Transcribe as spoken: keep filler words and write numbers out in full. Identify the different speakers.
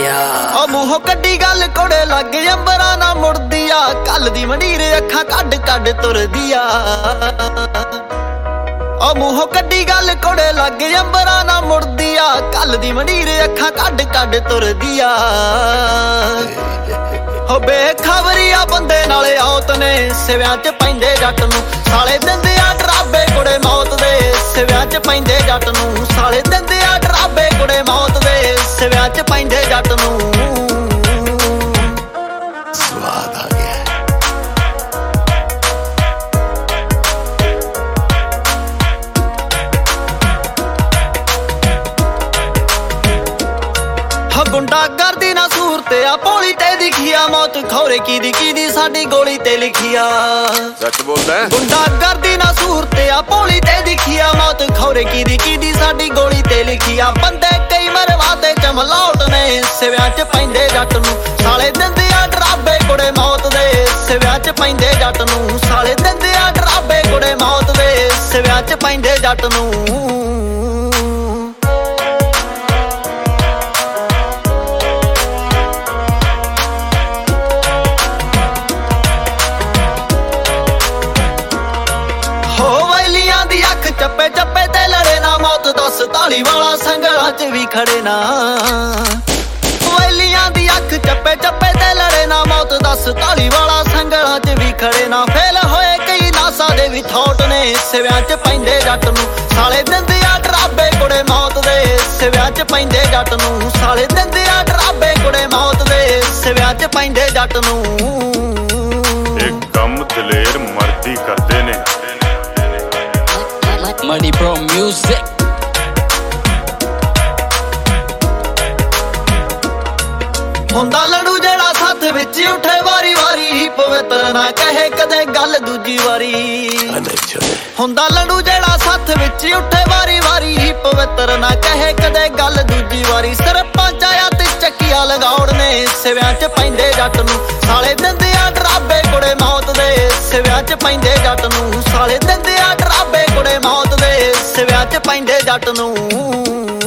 Speaker 1: ਲਿਖਿਆ।
Speaker 2: ਉਹ ਮੂੰਹੋਂ ਕੱਢੀ ਗੱਲ ਕੋੜੇ ਲੱਗ ਅੰਬਰਾਂ ਨਾ ਮੁੜਦੀ ਆ, ਕੱਲ ਦੀ ਮੰਡੀਰ ਅੱਖਾਂ ਕੱਢ ਕੱਢ ਤੁਰਦੀ ਆ। ਉਹ ਮੂੰਹੋਂ ਕੱਢੀ ਗੱਲ ਕੋੜੇ ਲੱਗ ਅੰਬਰਾਂ ਨਾ ਮੁੜਦੀ ਆ, ਕੱਲ ਦੀ ਮੰਡੀਰ ਅੱਖਾਂ ਕੱਢ ਕੱਢ ਤੁਰਦੀ ਆ। ਹੋ ਬੇਖਬਰੀਆ ਬੰਦੇ ਨਾਲੇ ਔਤ ਨੇ, ਸਿਵਿਆਂ ਚ ਪੈਂਦੇ ਜੱਟ ਨੂੰ ਸਾਲੇ ਦਿੰਦੇ ਆ ਡਰਾਬੇ ਕੁੜੇ ਮੌਤ ਦੇ, ਸਿਵਿਆਂ ਚ ਪੈਂਦੇ ਜੱਟ ਨੂੰ ਸਾਲੇ ਦਿੰਦੇ ਆ ਡਰਾਬੇ ਕੁੜੇ ਮੌਤ ਦੇ, ਸਿਵਿਆਂ ਚ ਪੈਂਦੇ ਜੱਟ ਨੂੰ।
Speaker 1: ਸਵਾਦ ਆ ਗਿਆ।
Speaker 2: ਗੁੰਡਾਗਰਦੀ ਨਾ ਸੂਰਤ ਆ ਭੋਲੀ ਤੇ ਦਿਖੀ ਆ, ਮੌਤ ਖੌਰੇ ਕੀ ਦੀ ਕੀ ਦੀ ਸਾਡੀ ਗੋਲੀ ਤੇ ਲਿਖੀ ਆ।
Speaker 1: ਸੱਚ ਬੋਲਦਾ।
Speaker 2: ਗੁੰਡਾਗਰਦੀ ਨਾ ਸੂਰਤ ਆ ਭੋਲੀ ਤੇ ਦਿਖੀ ਆ, ਮੌਤ ਖੌਰੇ ਕੀ ਦੀ ਕੀ ਦੀ ਸਾਡੀ ਗੋਲੀ ਤੇ ਲਿਖੀ ਆ। ਬੰਦੇ ਕਈ ਮਰਵਾਦੇ ਚਮਲਾਉਟ ਨੇ, ਸਿਵਿਆਂ ਚ ਪੈਂਦੇ ਜੱਟ ਨੂੰ ਸਾਲੇ ਦਿੰਦੇ ਆ ਡਰਾਬੇ ਕੁੜੇ ਮੌਤ ਦੇ, ਸਿਵਿਆਂ ਚ ਪੈਂਦੇ ਜੱਟ ਨੂੰ ਸਾਲੇ ਦਿੰਦੇ ਆ ਡਰਾਬੇ ਕੁੜੇ ਮੌਤ ਦੇ, ਸਿਵਿਆਂ ਚ ਪੈਂਦੇ ਜੱਟ ਨੂੰ। ਚੱਪੇ ਚੱਪੇ ਤੇ ਲੜੇ ਨਾ ਮੌਤ, ਦਸ ਤਾਲੀ ਵਾਲਾ ਸੰਗਲਾਂ ਚ ਵੀ ਖੜੇ ਨਾ। ਵੈਲੀਆਂ ਦੀ ਅੱਖ ਚੱਪੇ ਚੱਪੇ ਤੇ ਲੜੇ ਨਾ ਮੌਤ, ਦਸ ਤਾਲੀ ਵਾਲਾ ਸੰਗਲਾਂ ਚ ਵੀ ਖੜੇ ਨਾ। ਫੇਲ ਹੋਏ ਕਈ ਨਾਸਾਂ ਦੇ ਵੀ ਥੌਟ ਨੇ, ਸਿਵਿਆਂ ਚ ਪੈਂਦੇ ਜੱਟ ਨੂੰ ਸਾਲੇ ਦਿੰਦੇ ਆ ਡਰਾਬੇ ਕੁੜੇ ਮੌਤ ਦੇ, ਸਿਵਿਆਂ ਚ ਪੈਂਦੇ ਜੱਟ ਨੂੰ ਸਾਲੇ ਦਿੰਦੇ ਆ ਡਰਾਬੇ ਕੁੜੇ ਮੌਤ ਦੇ, ਸਿਵਿਆਂ ਚ ਪੈਂਦੇ ਜੱਟ ਨੂੰ।
Speaker 3: ਇਹ ਕੰਮ ਦਲੇਰ ਮਰਦੀ ਕਰਦੇ ਨੇ।
Speaker 1: Money Bro Music।
Speaker 2: ਹੁੰਦਾ ਲੜੂ ਜਿਹੜਾ ਸੱਥ ਵਿੱਚ ਉੱਠੇ ਵਾਰੀ ਵਾਰੀ, ਪਵਿੱਤਰ ਨਾ ਕਹੇ ਕਦੇ ਗੱਲ ਦੂਜੀ ਵਾਰੀ। ਹੁੰਦਾ ਲੜੂ ਜਿਹੜਾ ਸੱਥ ਵਿੱਚ ਉੱਠੇ ਵਾਰੀ ਵਾਰੀ, ਪਵਿੱਤਰ ਨਾ ਕਹੇ ਕਦੇ ਗੱਲ ਦੂਜੀ ਵਾਰੀ। ਸਰਪੰਚ ਆਇਆ ਤੇ ਚੱਕੀਆਂ ਲਗਾਉਣ ਨੇ, ਸਿਵਿਆਂ ਚ ਪੈਂਦੇ ਜੱਟ ਨੂੰ ਸਾਲੇ ਦਿੰਦੇ ਆ ਡਰਾਬੇ ਕੁੜੇ ਮੌਤ ਦੇ, ਸਿਵਿਆਂ ਚ ਪੈਂਦੇ ਜੱਟ ਨੂੰ ਸਾਲੇ ਦਿੰਦੇ ਆ ਡਰਾਬੇ ਕੁੜੇ ਮੌਤ ਦੇ, ਸਿਵਿਆਂ ਚ ਪੈਂਦੇ ਜੱਟ ਨੂੰ।